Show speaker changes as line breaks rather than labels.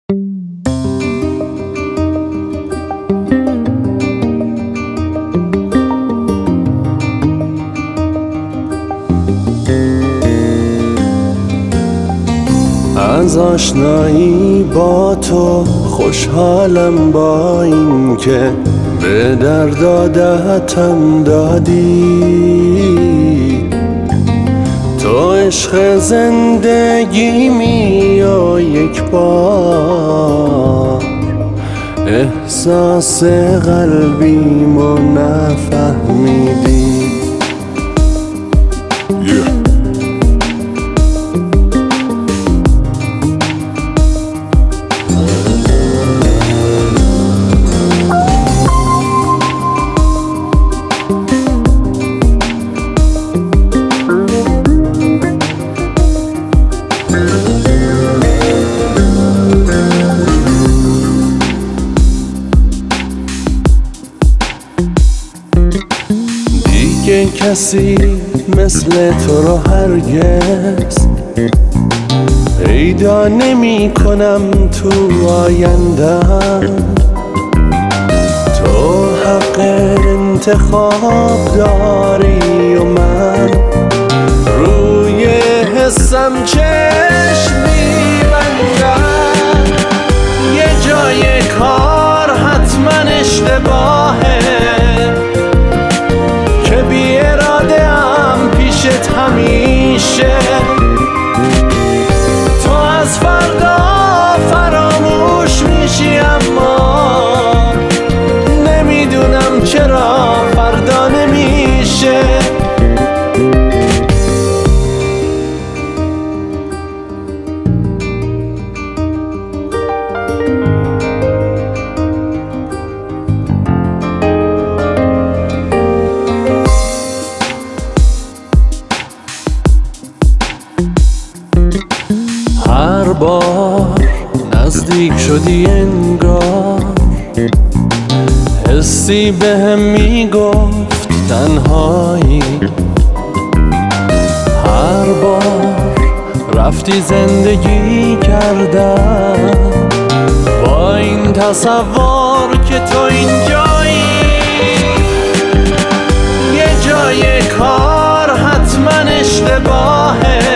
از آشنایی با تو خوشحالم، با این که به درد عادتم دادی. تو عشق زندگیمی و یک بار احساس قلبیمو نفهمیدی. دیگه کسی مثل تو رو هرگز پیدا نمی کنم تو آیندم. تو حق انتخاب داری و من روی حسم چشم می‌بندم. یه جای کار حتما اشتباهه که بی اراده ام پیشت همیشه. تو از فردا فراموش میشی اما نمیدونم چرا فردا نمیشه. هر بار نزدیک شدی انگار حسی بهم میگفت تنهایی. هر بار رفتی زندگی کردم با این تصور که تو اینجایی. یه جای کار حتما اشتباهه